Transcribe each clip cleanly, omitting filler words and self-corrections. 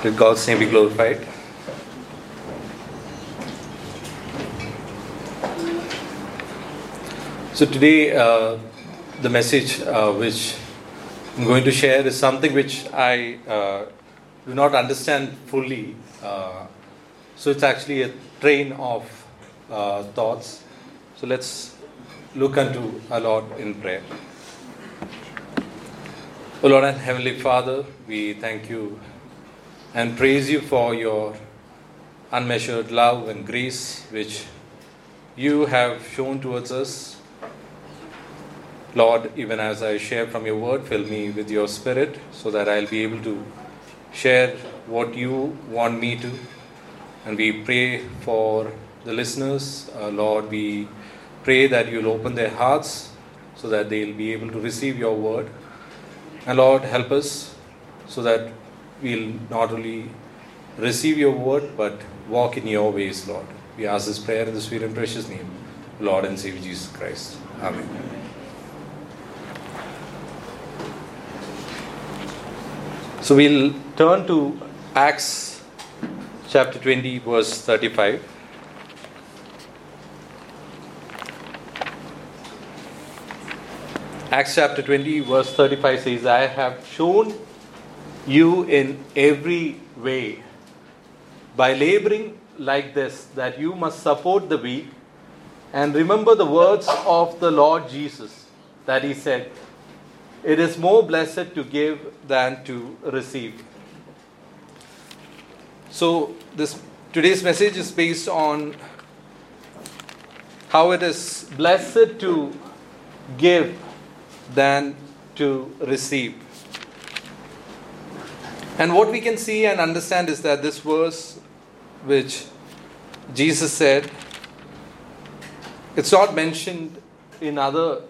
Let God's name be glorified. So today, the message which I'm going to share is something which I do not understand fully. So it's actually a train of thoughts. So let's look unto our Lord in prayer. O Lord and Heavenly Father, we thank you and praise you for your unmeasured love and grace which you have shown towards us. Lord, even as I share from your word, fill me with your spirit so that I'll be able to share what you want me to. And we pray for the listeners. Lord, we pray that you'll open their hearts so that they'll be able to receive your word. And Lord, help us so that we'll not only receive your word but walk in your ways, Lord. We ask this prayer in the sweet and precious name, Lord and Savior Jesus Christ. Amen. So we'll turn to Acts chapter 20, verse 35. Acts chapter 20, verse 35 says, I have shown you in every way by laboring like this, that you must support the weak and remember the words of the Lord Jesus, that he said, it is more blessed to give than to receive. So today's message is based on how it is blessed to give than to receive. And what we can see and understand is that this verse which Jesus said, it's not mentioned in other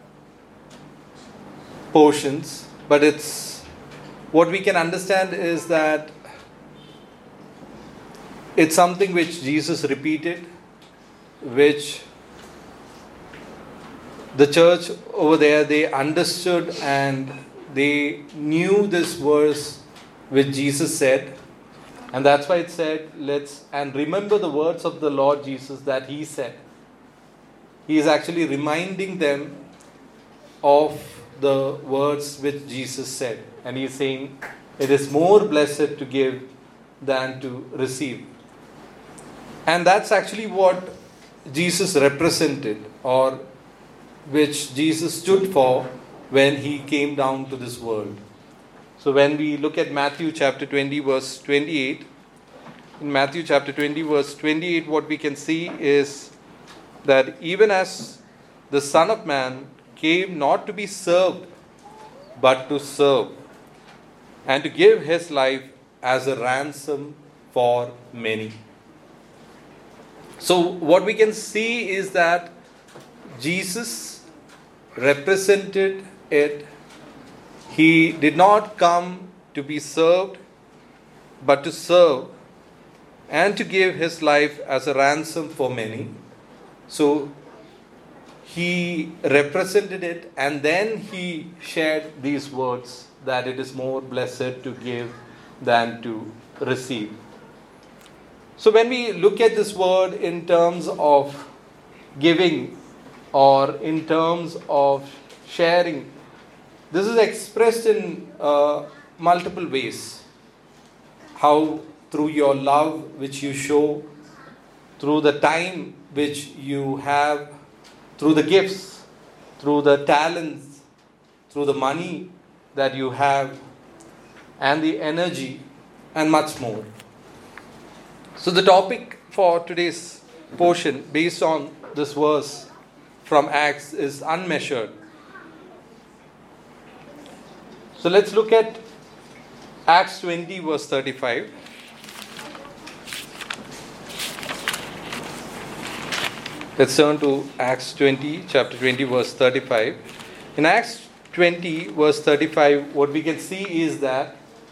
portions, but it's what we can understand is that it's something which Jesus repeated, which the church over there, they understood and they knew this verse which Jesus said. And that's why it said, and remember the words of the Lord Jesus that he said. He is actually reminding them of the words which Jesus said. And he is saying, it is more blessed to give than to receive. And that's actually what Jesus represented, or which Jesus stood for when he came down to this world. So when we look at Matthew chapter 20 verse 28, in Matthew chapter 20 verse 28, what we can see is that even as the Son of Man came not to be served, but to serve, and to give his life as a ransom for many. So what we can see is that Jesus represented it. He did not come to be served, but to serve and to give his life as a ransom for many. So he represented it, and then he shared these words that it is more blessed to give than to receive. So when we look at this word in terms of giving or in terms of sharing, this is expressed in multiple ways. How through your love which you show, through the time which you have, through the gifts, through the talents, through the money that you have, and the energy, and much more. So the topic for today's portion, based on this verse from Acts, is unmeasured. So let's look at Acts 20 verse 35. Let's turn to Acts 20, chapter 20 verse 35. In Acts 20 verse 35, what we can see is that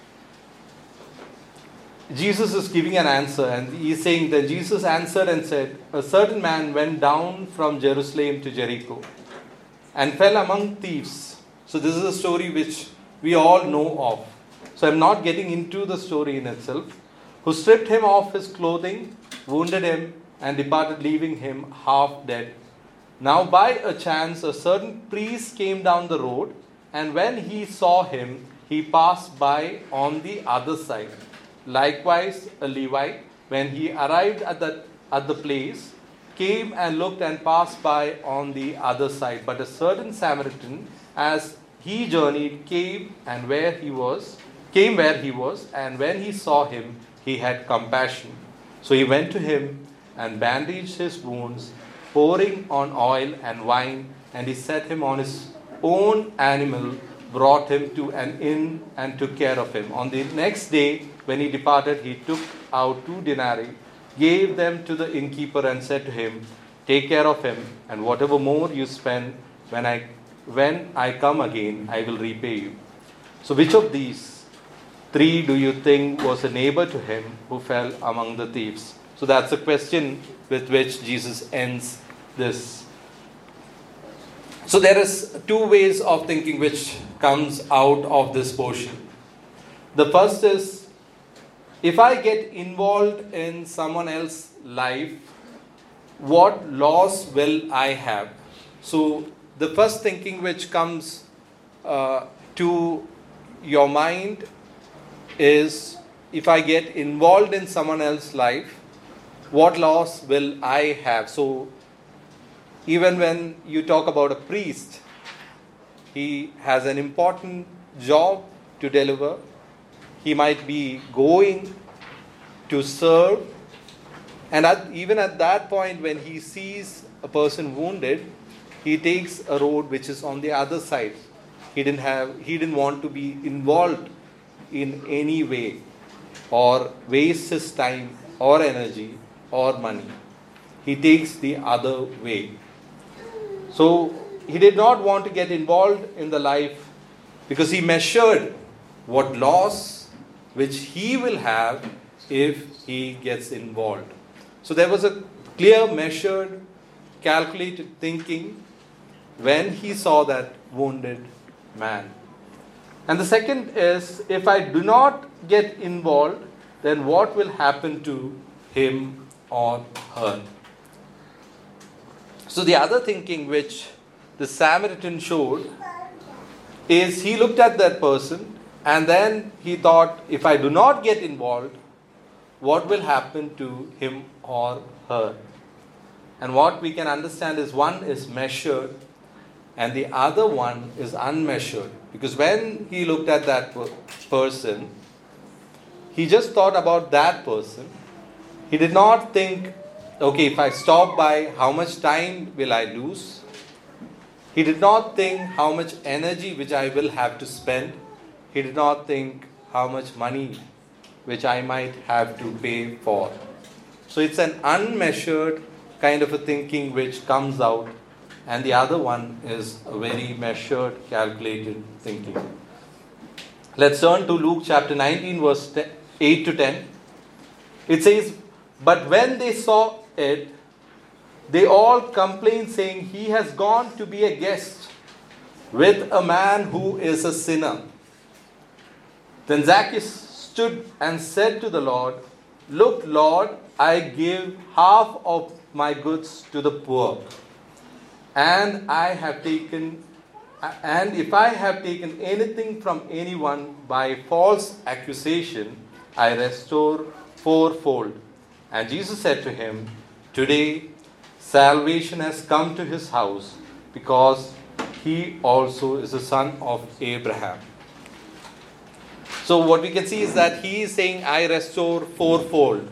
Jesus is giving an answer, and he is saying that Jesus answered and said, a certain man went down from Jerusalem to Jericho and fell among thieves. So this is a story which we all know of. So I'm not getting into the story in itself. Who stripped him of his clothing, wounded him, and departed, leaving him half dead. Now by a chance a certain priest came down the road, and when he saw him, he passed by on the other side. Likewise a Levite, when he arrived at the place, came and looked and passed by on the other side. But a certain Samaritan, as he journeyed, came where he was, and when he saw him, he had compassion. So he went to him and bandaged his wounds, pouring on oil and wine, and he set him on his own animal, brought him to an inn, and took care of him. On the next day, when he departed, he took out 2 denarii, gave them to the innkeeper, and said to him, "Take care of him, and whatever more you spend, when I come again, I will repay you." So which of these 3 do you think was a neighbor to him who fell among the thieves? So that's a question with which Jesus ends this. So there is 2 ways of thinking which comes out of this portion. The first is, if I get involved in someone else's life, what loss will I have? So the first thinking which comes to your mind is, if I get involved in someone else's life, what loss will I have? So even when you talk about a priest, he has an important job to deliver. He might be going to serve, and even at that point, when he sees a person wounded, he takes a road which is on the other side. He didn't want to be involved in any way or waste his time or energy or money. He takes the other way. So he did not want to get involved in the life, because he measured what loss which he will have if he gets involved. So there was a clear, measured, calculated thinking when he saw that wounded man. And the second is, if I do not get involved, then what will happen to him or her? So the other thinking which the Samaritan showed is, he looked at that person and then he thought, if I do not get involved, what will happen to him or her? And what we can understand is, one is measured and the other one is unmeasured. Because when he looked at that person, he just thought about that person. He did not think, okay, if I stop by, how much time will I lose? He did not think how much energy which I will have to spend. He did not think how much money which I might have to pay for. So it's an unmeasured kind of a thinking which comes out, and the other one is a very measured, calculated thinking. Let's turn to Luke chapter 19, verse 8 to 10. It says, "But when they saw it, they all complained, saying, 'He has gone to be a guest with a man who is a sinner.' Then Zacchaeus stood and said to the Lord, 'Look, Lord, I give half of my goods to the poor. And if I have taken anything from anyone by false accusation, I restore fourfold.' And Jesus said to him, 'Today salvation has come to his house, because he also is a son of Abraham.'" So what we can see is that he is saying, "I restore fourfold."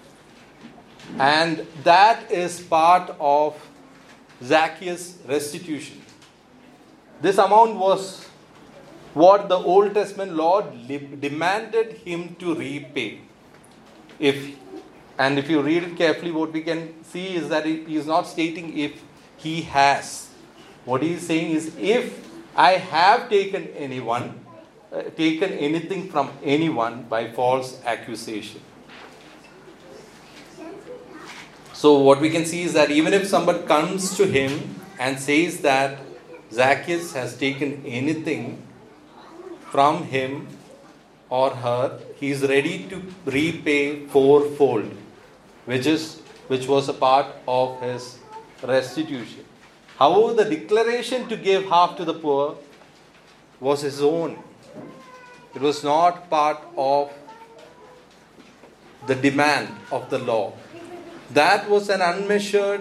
And that is part of Zacchaeus' restitution. This amount was what the Old Testament law demanded him to repay. If you read it carefully, what we can see is that he is not stating if he has. What he is saying is, if I have taken anything from anyone by false accusation. So what we can see is that even if somebody comes to him and says that Zacchaeus has taken anything from him or her, he is ready to repay fourfold, which was a part of his restitution. However, the declaration to give half to the poor was his own. It was not part of the demand of the law. That was an unmeasured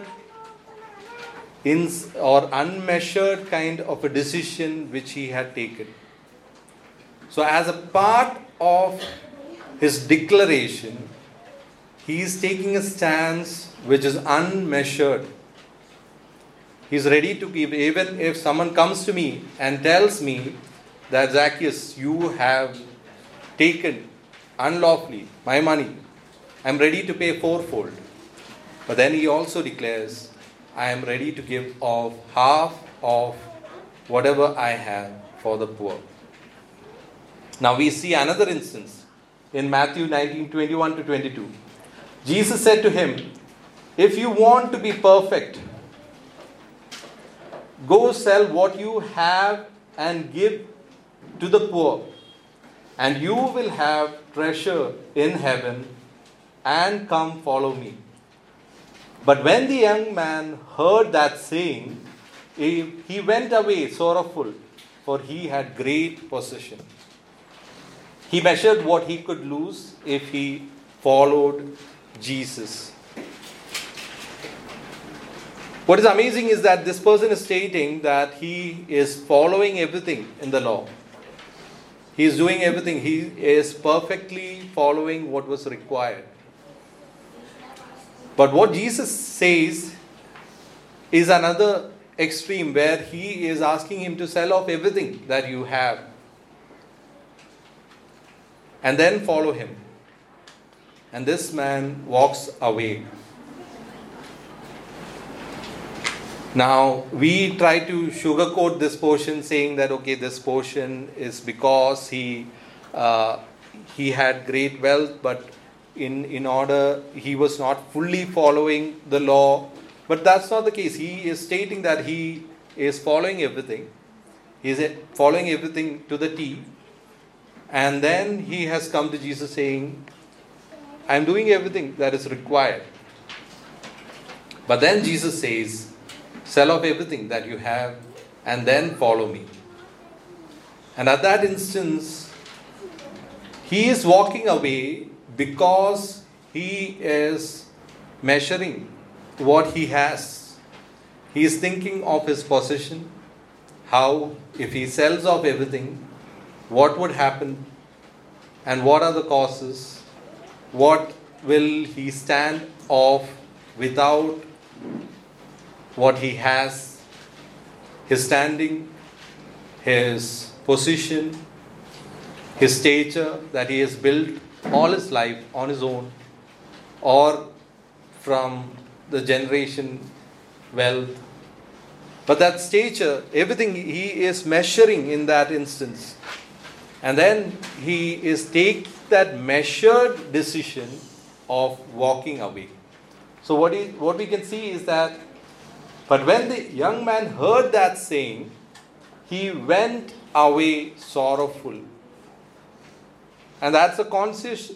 kind of a decision which he had taken. So as a part of his declaration, he is taking a stance which is unmeasured. He is ready to give. Even if someone comes to me and tells me that, Zacchaeus, you have taken unlawfully my money, I am ready to pay fourfold. But then he also declares, I am ready to give of half of whatever I have for the poor. Now we see another instance in Matthew 19:21 to 22. Jesus said to him, if you want to be perfect, go sell what you have and give to the poor, and you will have treasure in heaven, and come follow me. But when the young man heard that saying, he went away sorrowful, for he had great possession. He measured what he could lose if he followed Jesus. What is amazing is that this person is stating that he is following everything in the law. He is doing everything. He is perfectly following what was required. But what Jesus says is another extreme, where he is asking him to sell off everything that you have and then follow him. And this man walks away. Now, we try to sugarcoat this portion, saying that, okay, this portion is because he had great wealth, but in order he was not fully following the law. But that's not the case. He is stating that he is following everything. He is following everything to the T. And then he has come to Jesus saying, I am doing everything that is required. But then Jesus says, sell off everything that you have and then follow me. And at that instance, he is walking away because he is measuring what he has. He is thinking of his possession. How, if he sells off everything, what would happen? And what are the causes? What will he stand off without what he has? His standing, his position, his stature that he has built all his life on his own, or from the generation wealth. But that stature, everything he is measuring in that instance. And then he is taking that measured decision of walking away. So what we can see is that, but when the young man heard that saying, he went away sorrowful. And that's a conscious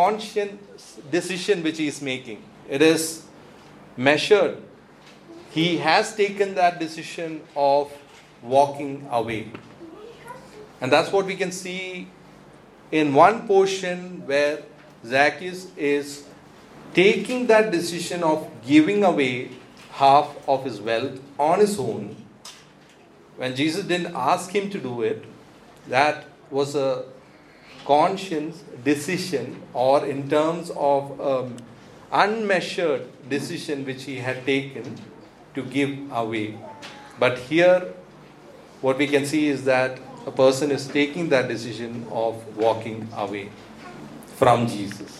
decision which he is making. It is measured. He has taken that decision of walking away. And that's what we can see in one portion where Zacchaeus is taking that decision of giving away half of his wealth on his own. When Jesus didn't ask him to do it, that was a conscious decision, or in terms of unmeasured decision which he had taken to give away. But here what we can see is that a person is taking that decision of walking away from Jesus.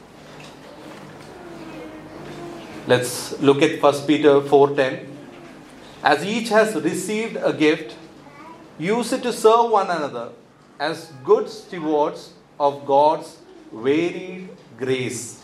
Let's look at 1 Peter 4:10. As each has received a gift, use it to serve one another as good stewards of God's varied grace.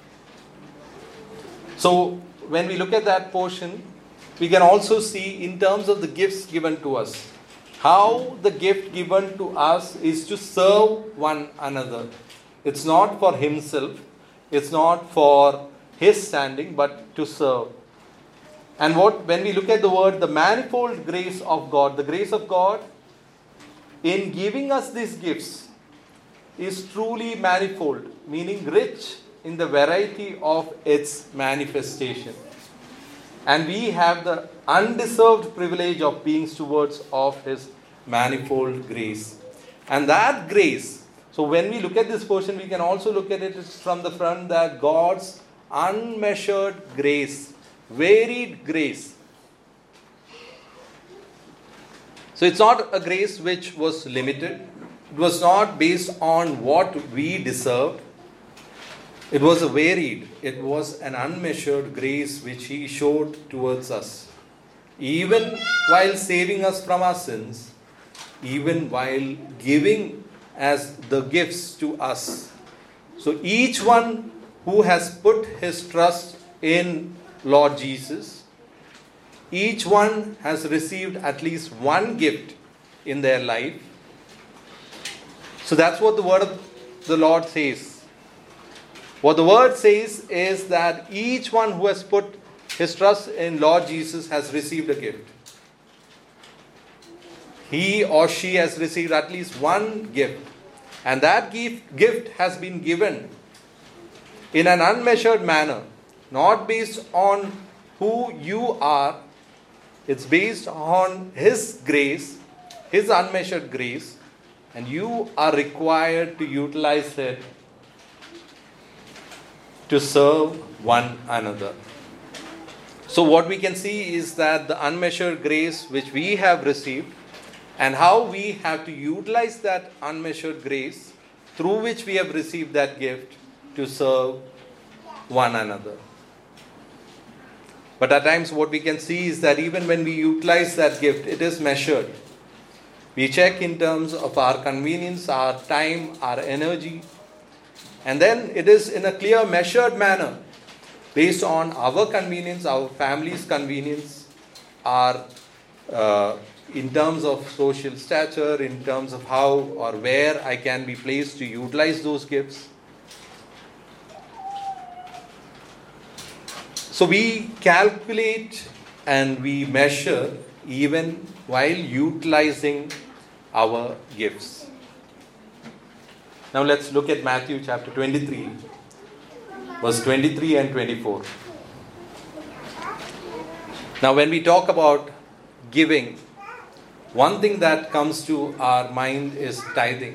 So when we look at that portion, we can also see in terms of the gifts given to us. how the gift given to us is to serve one another. It's not for himself, it's not for his standing, but to serve. And when we look at the word, the manifold grace of God, the grace of God in giving us these gifts is truly manifold, meaning rich in the variety of its manifestation. And we have the undeserved privilege of being stewards of his manifold grace. And that grace, so when we look at this portion, we can also look at it from the front, that God's unmeasured grace, varied grace. So it's not a grace which was limited. It was not based on what we deserved. It was a varied, it was an unmeasured grace which he showed towards us. Even while saving us from our sins, even while giving as the gifts to us. So each one who has put his trust in Lord Jesus, each one has received at least one gift in their life. So that's what the word of the Lord says. What the word says is that each one who has put his trust in Lord Jesus has received a gift. He or she has received at least one gift. And that gift has been given in an unmeasured manner, not based on who you are. It's based on his grace, his unmeasured grace, and you are required to utilize it to serve one another. So what we can see is that the unmeasured grace which we have received, and how we have to utilize that unmeasured grace through which we have received that gift to serve one another. But at times what we can see is that even when we utilize that gift, it is measured. We check in terms of our convenience, our time, our energy. And then it is in a clear, measured manner, based on our convenience, our family's convenience, our in terms of social stature, in terms of how or where I can be placed to utilize those gifts. So we calculate and we measure even while utilizing our gifts. Now let's look at Matthew chapter 23, verse 23 and 24. Now when we talk about giving, one thing that comes to our mind is tithing.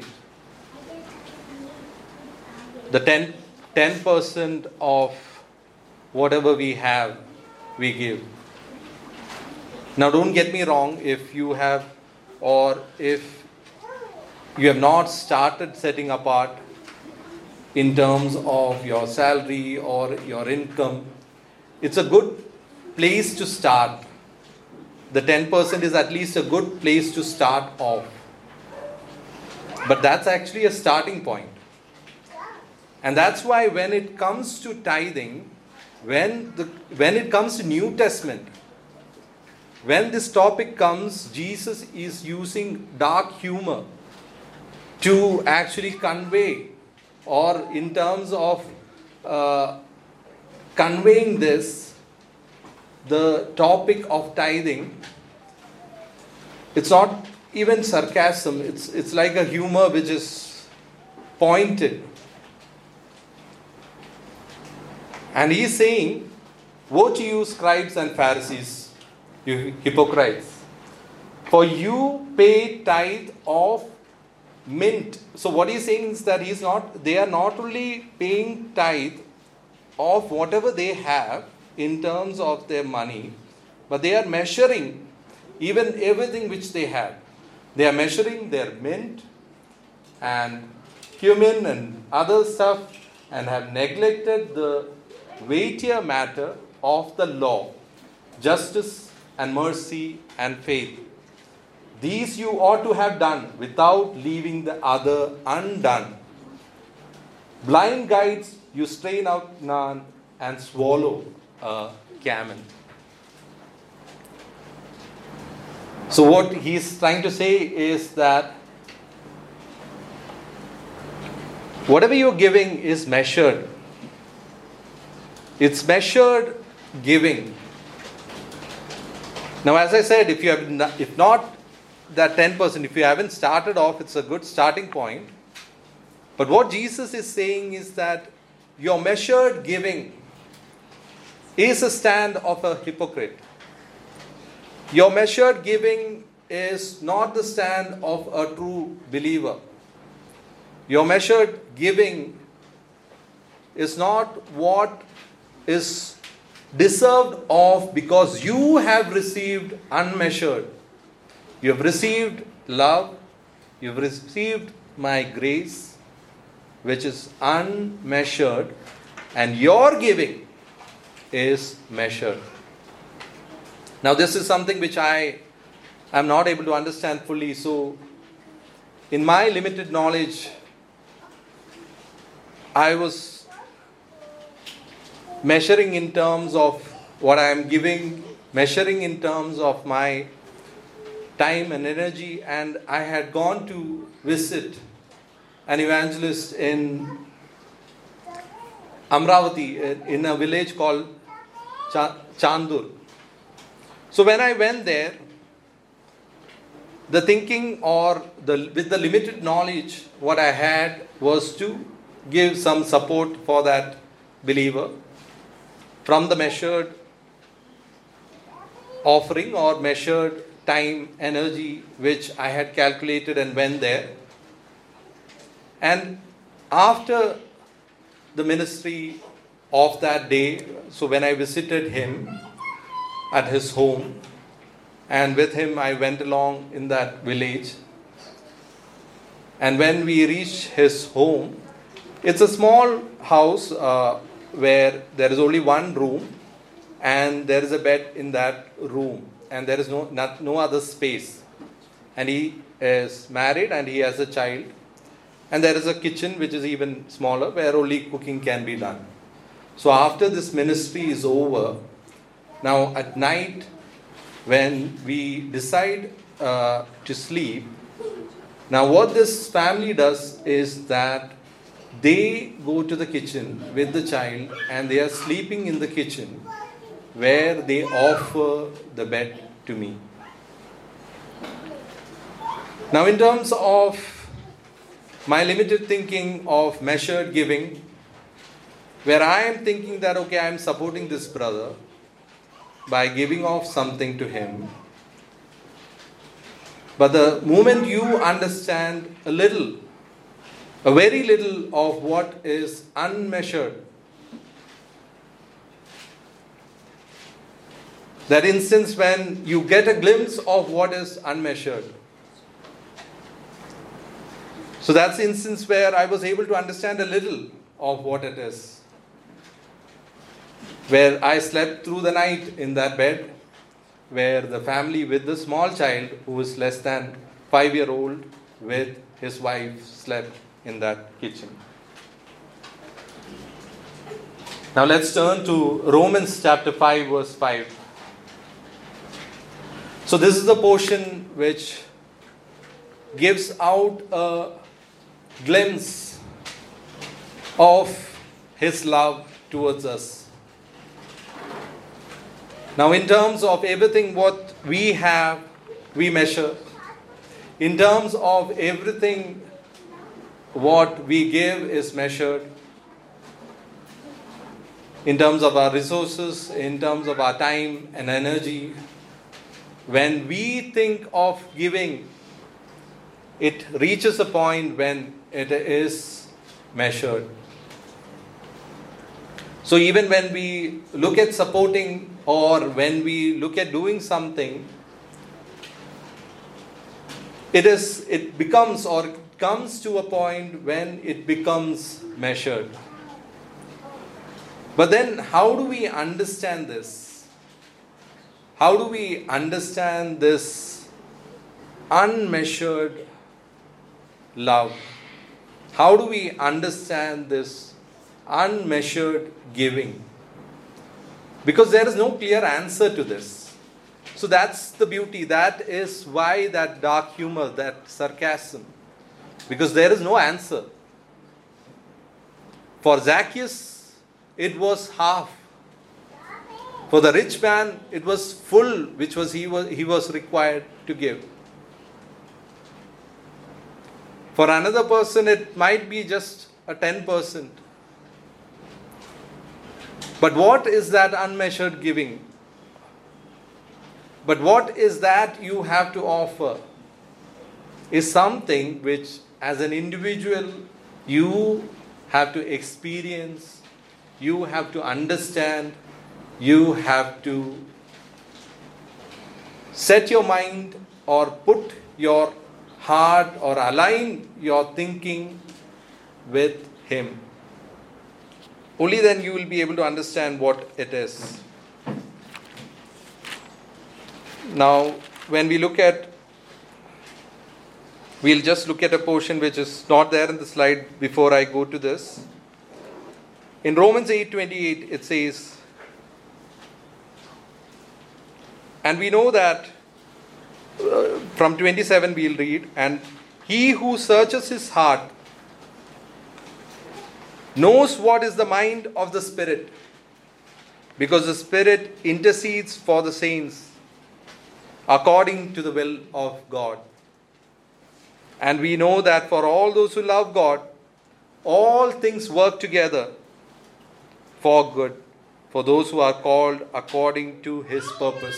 The 10% of whatever we have, we give. Now don't get me wrong, if you have or if you have not started setting apart in terms of your salary or your income, it's a good place to start. The 10% is at least a good place to start off. But that's actually a starting point. And that's why when it comes to tithing, when it comes to New Testament, when this topic comes, Jesus is using dark humor to actually convey, or in terms of conveying this, the topic of tithing. It's not even sarcasm, it's like a humor which is pointed. And he is saying, "Woe to you, scribes and Pharisees, you hypocrites, for you pay tithe of mint." So what he's saying is that they are not only paying tithe of whatever they have in terms of their money, but they are measuring even everything which they have. They are measuring their mint and cumin and other stuff, and have neglected the weightier matter of the law, justice and mercy and faith. These you ought to have done without leaving the other undone. Blind guides, you strain out none and swallow a camel. So what he's trying to say is that whatever you're giving is measured. It's measured giving. Now, as I said, if not that 10%, if you haven't started off, it's a good starting point. But what Jesus is saying is that your measured giving is a stand of a hypocrite. Your measured giving is not the stand of a true believer. Your measured giving is not what is deserved of, because you have received unmeasured. You have received love. You have received my grace, which is unmeasured, and your giving is measured. Now, this is something which I am not able to understand fully. So, in my limited knowledge, I was measuring in terms of what I am giving, measuring in terms of my time and energy, and I had gone to visit an evangelist in Amravati, in a village called Chandur. So when I went there, the thinking with the limited knowledge, what I had was to give some support for that believer from the measured offering or measured time, energy, which I had calculated and went there. And after the ministry of that day, so when I visited him at his home, and with him I went along in that village, and when we reached his home, it's a small house where there is only one room, and there is a bed in that room, and there is no other space. And he is married and he has a child, and there is a kitchen which is even smaller where only cooking can be done. So after this ministry is over, now at night when we decide to sleep, now what this family does is that they go to the kitchen with the child and they are sleeping in the kitchen, where they offer the bed to me. Now, in terms of my limited thinking of measured giving, where I am thinking that, okay, I am supporting this brother by giving off something to him. But the moment you understand a very little of what is unmeasured, that instance when you get a glimpse of what is unmeasured. So that's the instance where I was able to understand a little of what it is. Where I slept through the night in that bed, where the family with the small child who is less than 5-year-old with his wife slept in that kitchen. Now let's turn to Romans chapter 5 verse 5. So this is the portion which gives out a glimpse of his love towards us. Now, in terms of everything what we have, we measure. In terms of everything what we give is measured. In terms of our resources, in terms of our time and energy. When we think of giving, it reaches a point when it is measured. So even when we look at supporting or when we look at doing something, it becomes or it comes to a point when it becomes measured. But then how do we understand this? How do we understand this unmeasured love? How do we understand this unmeasured giving? Because there is no clear answer to this. So that's the beauty. That is why that dark humor, that sarcasm. Because there is no answer. For Zacchaeus, it was half. For the rich man, it was full, which was he was required to give. For another person, it might be just a 10%. But what is that unmeasured giving? But what is that you have to offer? Is something which, as an individual, you have to experience, you have to understand, you have to set your mind or put your heart or align your thinking with Him. Only then you will be able to understand what it is. Now, when we look at, we'll just look at a portion which is not there in the slide before I go to this. In Romans 8:28, it says, and we know that from 27 we'll read, and he who searches his heart knows what is the mind of the Spirit, because the Spirit intercedes for the saints according to the will of God. And we know that for all those who love God, all things work together for good, for those who are called according to His purpose.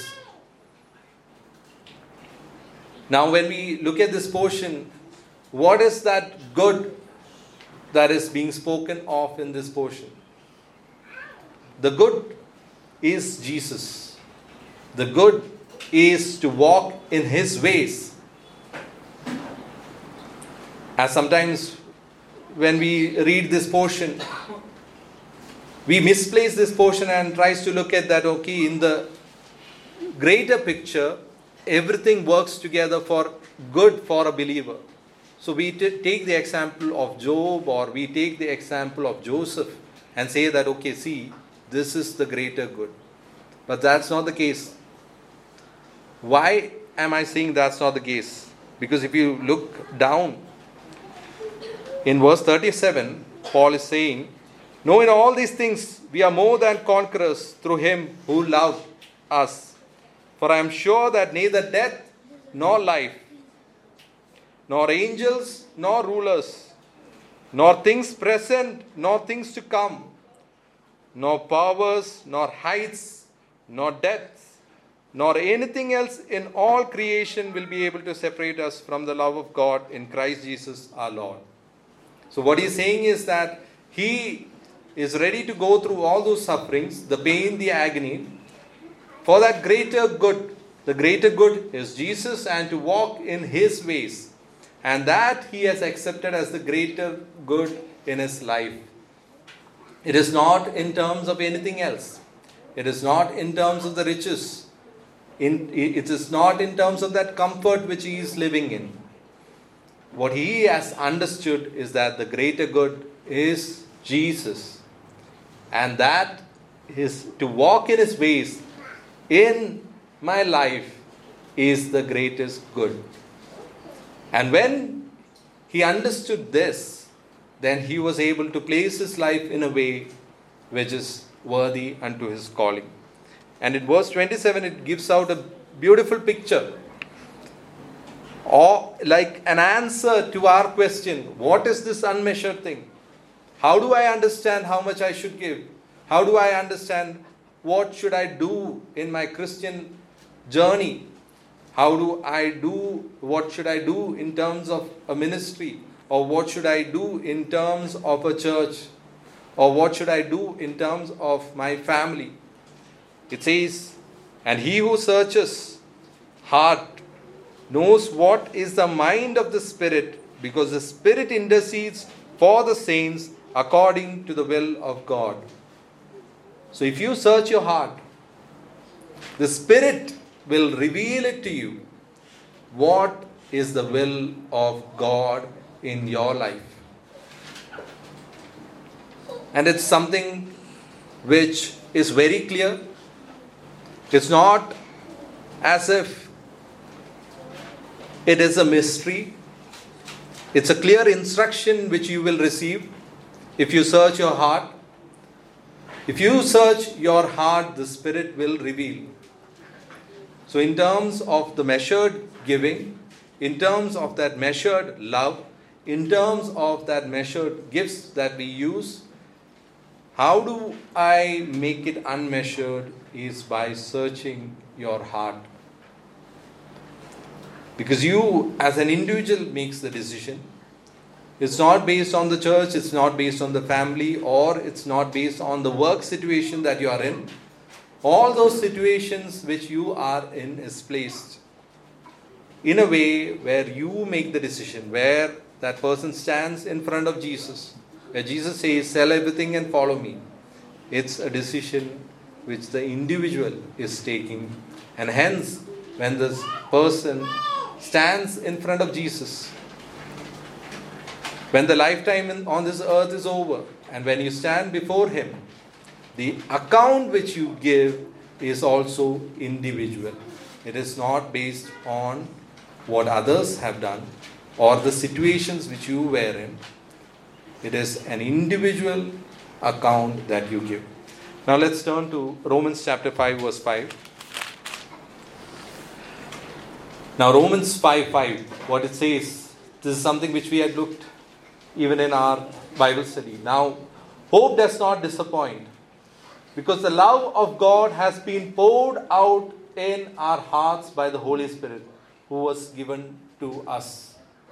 Now when we look at this portion, what is that good that is being spoken of in this portion? The good is Jesus. The good is to walk in His ways. As sometimes when we read this portion, we misplace this portion and tries to look at that, okay, in the greater picture, everything works together for good for a believer. So we take the example of Job, or we take the example of Joseph and say that, okay, see, this is the greater good. But that's not the case. Why am I saying that's not the case? Because if you look down in verse 37, Paul is saying, no, in all these things we are more than conquerors through Him who loved us. For I am sure that neither death nor life, nor angels nor rulers, nor things present nor things to come, nor powers, nor heights, nor depths, nor anything else in all creation will be able to separate us from the love of God in Christ Jesus our Lord. So what he's saying is that he is ready to go through all those sufferings, the pain, the agony, for that greater good. The greater good is Jesus, and to walk in His ways. And that he has accepted as the greater good in his life. It is not in terms of anything else. It is not in terms of the riches. It is not in terms of that comfort which he is living in. What he has understood is that the greater good is Jesus. And that is to walk in His ways in my life is the greatest good. And when he understood this, then he was able to place his life in a way which is worthy unto his calling. And in verse 27, it gives out a beautiful picture, or like an answer to our question, what is this unmeasured thing? How do I understand how much I should give? How do I understand what should I do in my Christian journey? What should I do in terms of a ministry? Or what should I do in terms of a church? Or what should I do in terms of my family? It says, and he who searches heart knows what is the mind of the Spirit, because the Spirit intercedes for the saints according to the will of God. So if you search your heart, the Spirit will reveal it to you. What is the will of God in your life? And it's something which is very clear. It's not as if it is a mystery. It's a clear instruction which you will receive if you search your heart. If you search your heart, the Spirit will reveal. So in terms of the measured giving, in terms of that measured love, in terms of that measured gifts that we use, how do I make it unmeasured is by searching your heart. Because you as an individual makes the decision. It's not based on the church, it's not based on the family, or it's not based on the work situation that you are in. All those situations which you are in is placed in a way where you make the decision, where that person stands in front of Jesus, where Jesus says, sell everything and follow me. It's a decision which the individual is taking. And hence, when this person stands in front of Jesus, when the lifetime on this earth is over, and when you stand before Him, the account which you give is also individual. It is not based on what others have done or the situations which you were in. It is an individual account that you give. Now let's turn to Romans chapter 5 verse 5. Now Romans 5:5, what it says, this is something which we had looked even in our Bible study. Now, hope does not disappoint, because the love of God has been poured out in our hearts by the Holy Spirit, who was given to us.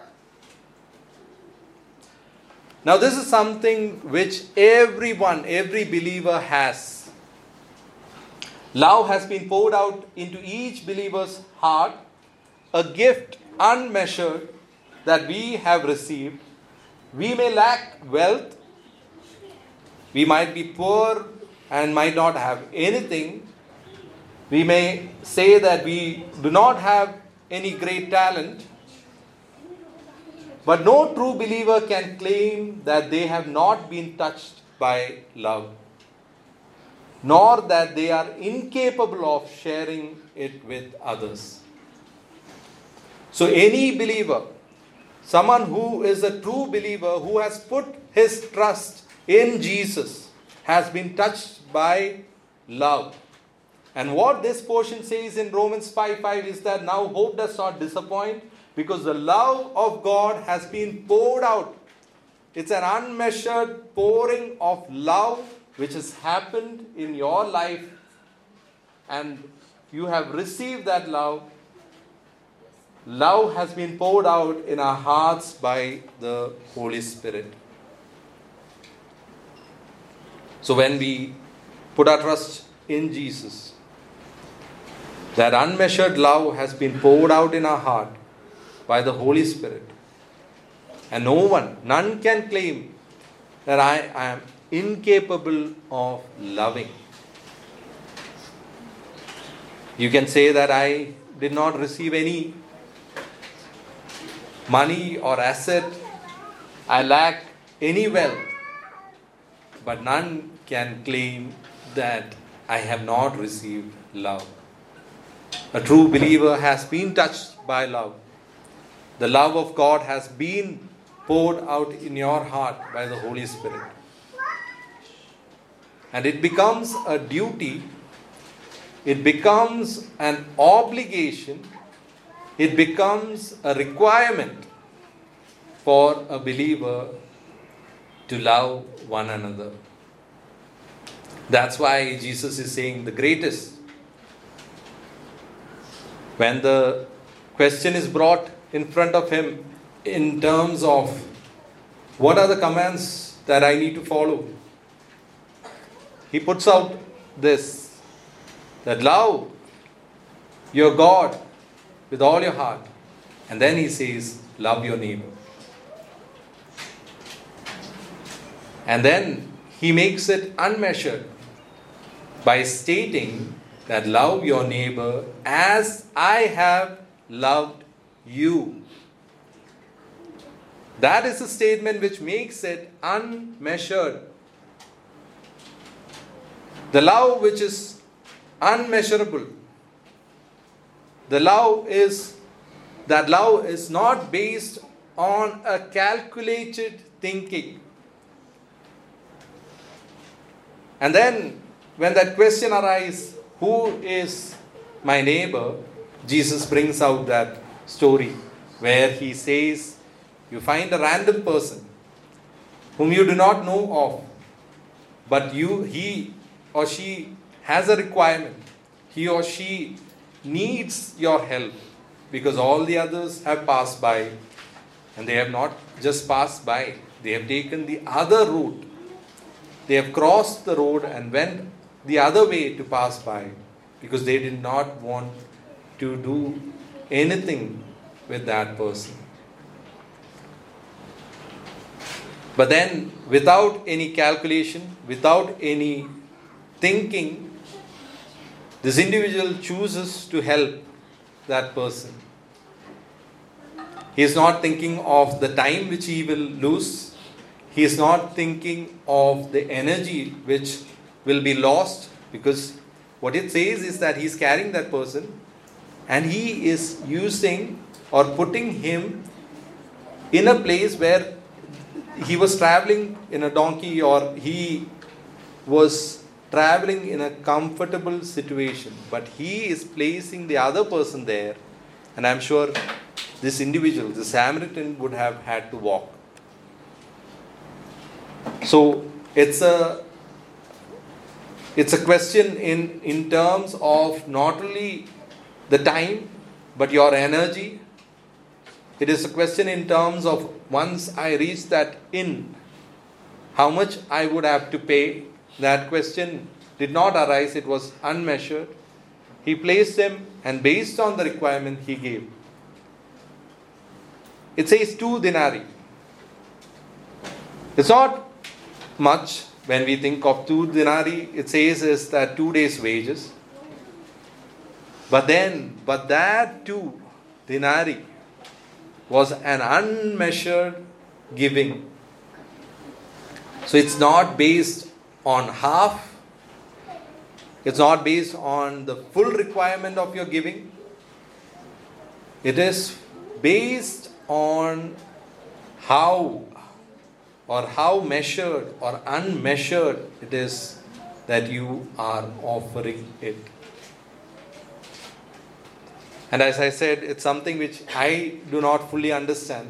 Now, this is something which every believer has. Love has been poured out into each believer's heart, a gift unmeasured that we have received. We may lack wealth, we might be poor and might not have anything. We may say that we do not have any great talent, but no true believer can claim that they have not been touched by love, nor that they are incapable of sharing it with others. So any believer, someone who is a true believer, who has put his trust in Jesus, has been touched by love. And what this portion says in Romans 5:5 is that now hope does not disappoint, because the love of God has been poured out. It's an unmeasured pouring of love which has happened in your life, and you have received that love. Love has been poured out in our hearts by the Holy Spirit. So when we put our trust in Jesus, that unmeasured love has been poured out in our heart by the Holy Spirit. And none can claim that I am incapable of loving. You can say that I did not receive any money or asset, I lack any wealth, but none can claim that I have not received love. A true believer has been touched by love. The love of God has been poured out in your heart by the Holy Spirit. And it becomes a duty, it becomes an obligation, it becomes a requirement for a believer to love one another. That's why Jesus is saying the greatest. When the question is brought in front of him in terms of what are the commands that I need to follow, he puts out this, that love your God with all your heart. And then he says, love your neighbor. And then he makes it unmeasured by stating that love your neighbor as I have loved you. That is a statement which makes it unmeasured. The love which is unmeasurable The love is that love is not based on a calculated thinking. And then when that question arises, who is my neighbor? Jesus brings out that story where he says, you find a random person whom you do not know of, but he or she has a requirement. He or she needs your help because all the others have passed by, and they have not just passed by, they have taken the other route. They have crossed the road and went the other way to pass by because they did not want to do anything with that person. But then, without any calculation, without any thinking, this individual chooses to help that person. He is not thinking of the time which he will lose. He is not thinking of the energy which will be lost, because what it says is that he is carrying that person and he is using or putting him in a place where he was traveling in a donkey, or he was traveling in a comfortable situation, but he is placing the other person there, and I am sure this individual, the Samaritan, would have had to walk. So it's a question in terms of not only the time but your energy. It is a question in terms of, once I reach that inn, how much I would have to pay. That question did not arise, it was unmeasured. He placed them, and based on the requirement he gave. It says 2 denarii. It's not much when we think of 2 denarii. It says is that 2 days' wages. But that 2 denarii was an unmeasured giving. So it's not based on half. It's not based on the full requirement of your giving. It is based on how measured or unmeasured it is that you are offering it. And as I said, it's something which I do not fully understand.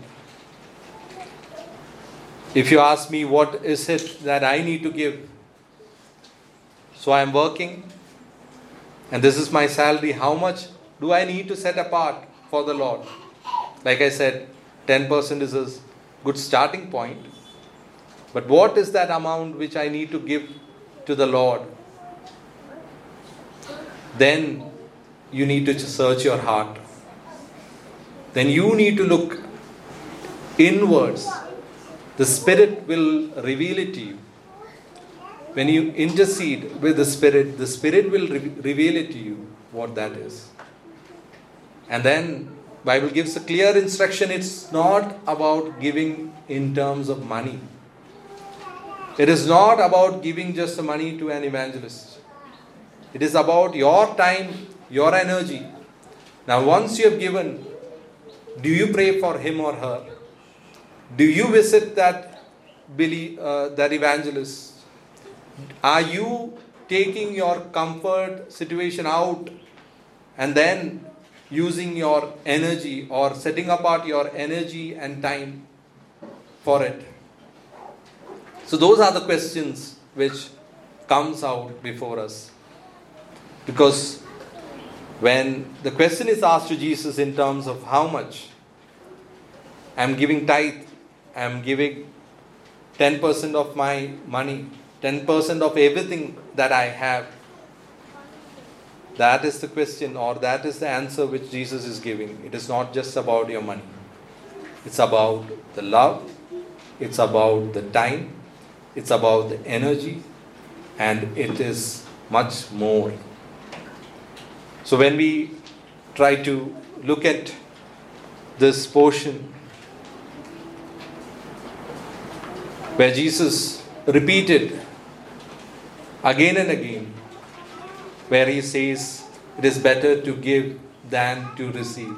If you ask me what is it that I need to give, so I am working and this is my salary, how much do I need to set apart for the Lord? Like I said, 10% is a good starting point. But what is that amount which I need to give to the Lord? Then you need to search your heart. Then you need to look inwards. The Spirit will reveal it to you. When you intercede with the Spirit will reveal it to you what that is. And then Bible gives a clear instruction. It's not about giving in terms of money. It is not about giving just the money to an evangelist. It is about your time, your energy. Now once you have given, do you pray for him or her? Do you visit that evangelist? Are you taking your comfort situation out and then using your energy or setting apart your energy and time for it? So those are the questions which comes out before us. Because when the question is asked to Jesus in terms of how much, I am giving tithe, I am giving 10% of my money, 10% of everything that I have. That is the question, or that is the answer which Jesus is giving. It is not just about your money. It's about the love. It's about the time. It's about the energy. And it is much more. So when we try to look at this portion where Jesus repeated again and again, where he says it is better to give than to receive.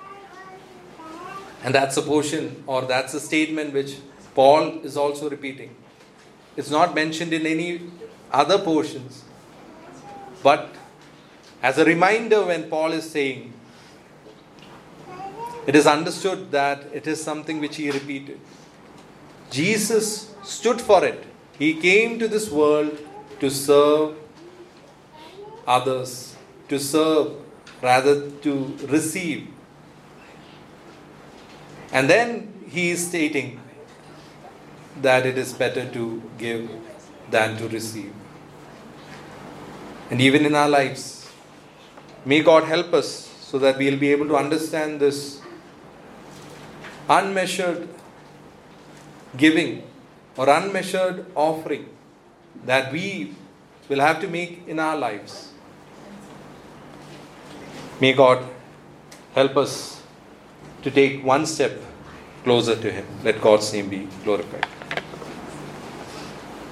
And that's a portion, or that's a statement which Paul is also repeating. It's not mentioned in any other portions, but as a reminder, when Paul is saying, it is understood that it is something which he repeated. Jesus stood for it. He came to this world to serve others, to serve rather to receive. And then he is stating that it is better to give than to receive. And even in our lives, may God help us so that we will be able to understand this unmeasured giving or unmeasured offering that we will have to make in our lives. May God help us to take one step closer to Him. Let God's name be glorified.